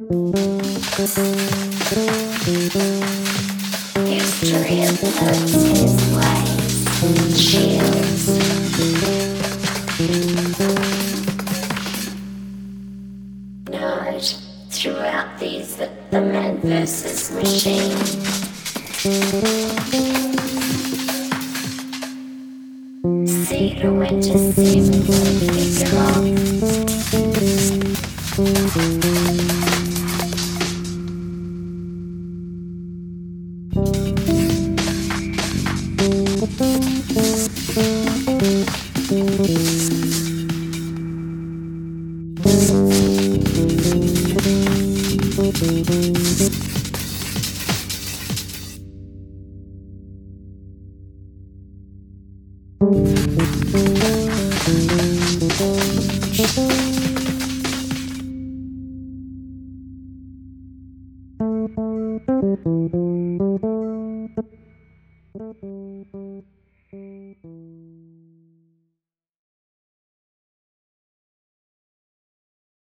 History of loves his ways, shields. Note throughout these that the man versus machine. Cedar went to seemingly figure off.